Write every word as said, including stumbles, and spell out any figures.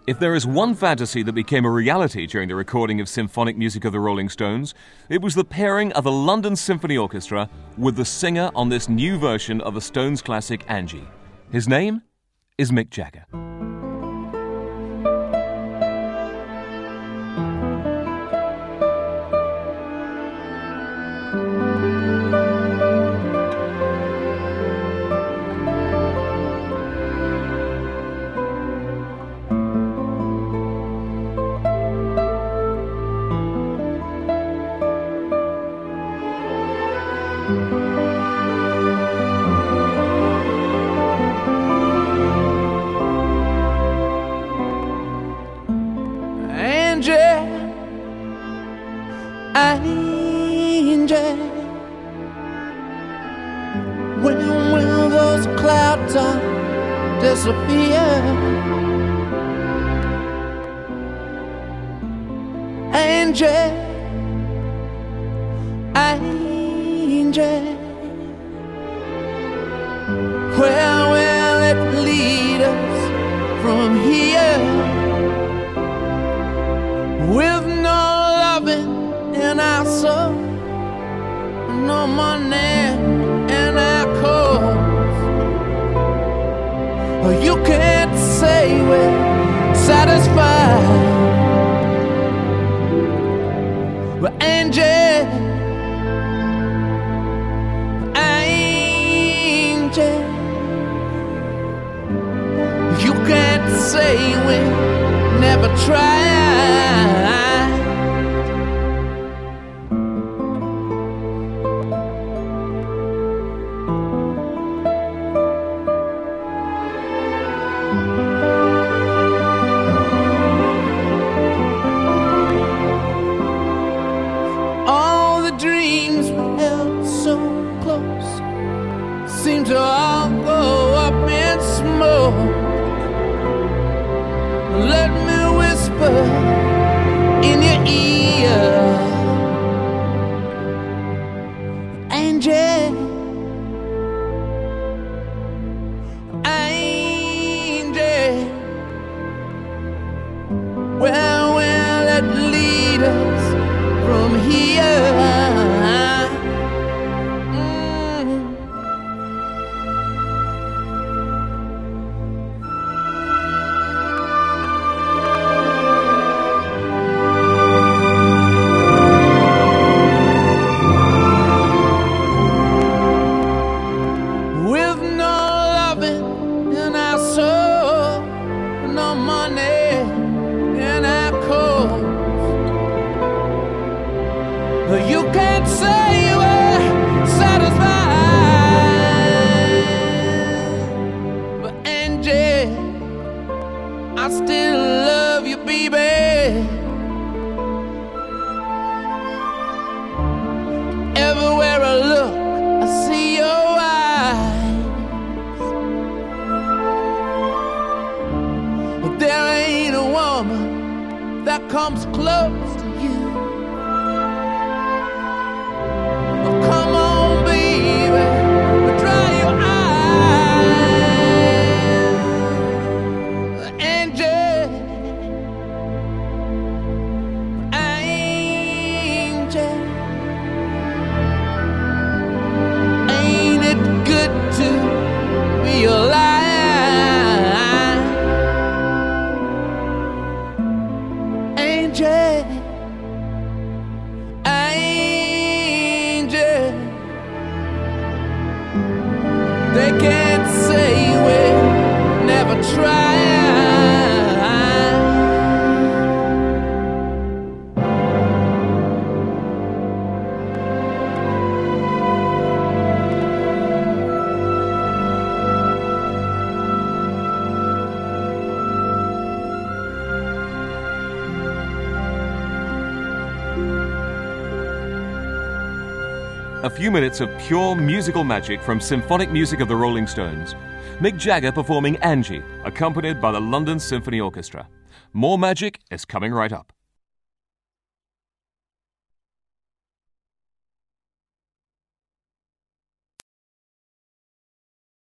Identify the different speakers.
Speaker 1: If there is one fantasy that became a reality during the recording of Symphonic Music of the Rolling Stones, it was the pairing of the London Symphony Orchestra with the singer on this new version of the Stones classic Angie. His name is Mick Jagger.
Speaker 2: Angie, Angie, when will those clouds all disappear? Angie, Angie, where will it lead us from here? With no loving in our soul, no money in our cause, oh, you can't say we're satisfied. But Angie, Angie, you can't say we never tried. All the dreams we held so close seem to all go up in smoke. Let me whisper in your ear, Angie, Angie, where will it lead us from here? You can't say we're satisfied, but Angie, I still love you, baby. Everywhere I look, I see your eyes, but there ain't a woman that comes close to you. Come on, baby, dry your eyes, Angie, Angie, ain't it good to be alive, Angie? They can't say we never tried.
Speaker 1: A few minutes of pure musical magic from Symphonic Music of the Rolling Stones. Mick Jagger performing Angie, accompanied by the London Symphony Orchestra. More magic is coming right up.